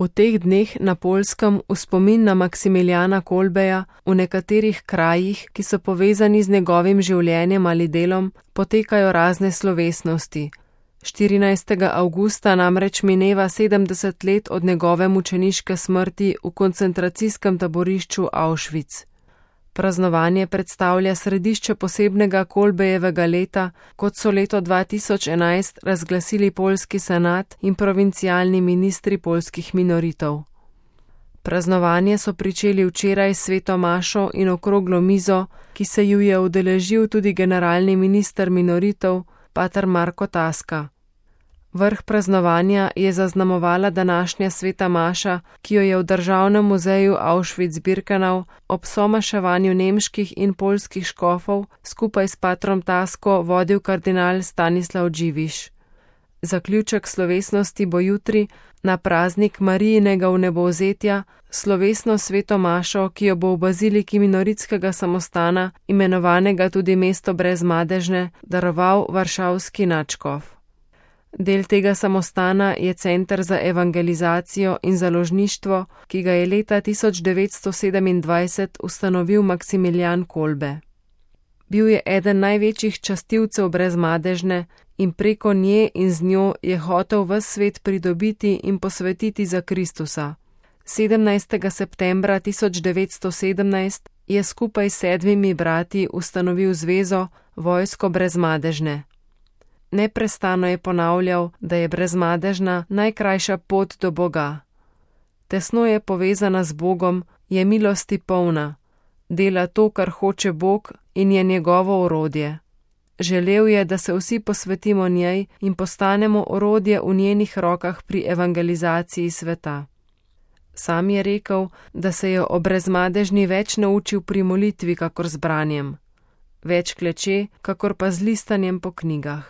V teh dneh na Poljskem v spomin na Maksimiljana Kolbeja v nekaterih krajih, ki so povezani z njegovim življenjem ali delom, potekajo razne slovesnosti. 14. avgusta namreč mineva 70 let od njegove mučeniške smrti v koncentracijskem taborišču Auschwitz. Praznovanje predstavlja središče posebnega Kolbejevega leta, kot so leto 2011 razglasili poljski senat in provincialni ministri poljskih minoritov. Praznovanje so pričeli včeraj s sveto mašo in okroglo mizo, ki se ju je udeležil tudi generalni minister minoritov, pater Marko Taska. Vrh praznovanja je zaznamovala današnja sveta maša, ki jo je v Državnem muzeju Auschwitz-Birkenau ob somaševanju nemških in poljskih škofov skupaj s patrom Tasko vodil kardinal Stanislav Dživiš. Zaključek slovesnosti bo jutri, na praznik Marijinega vnebovzetja, slovesno sveto mašo, ki jo bo v baziliki minoritskega samostana, imenovanega tudi mesto brez madežne, daroval varšavski nadškof. Del tega samostana je center za evangelizacijo in založništvo, ki ga je leta 1927 ustanovil Maksimilijan Kolbe. Bil je eden največjih častilcev brez madežne in preko nje in z njo je hotel ves svet pridobiti in posvetiti za Kristusa. 17. septembra 1917 je skupaj s 7 brati ustanovil zvezo Vojsko brez madežne. Neprestano je ponavljal, da je brezmadežna najkrajša pot do Boga. Tesno je povezana z Bogom, je milosti polna, dela to, kar hoče Bog in je njegovo orodje. Želel je, da se vsi posvetimo njej in postanemo orodje v njenih rokah pri evangelizaciji sveta. Sam je rekel, da se je o brezmadežni več naučil pri molitvi, kakor z branjem, več kleče, kakor pa z listanjem po knjigah.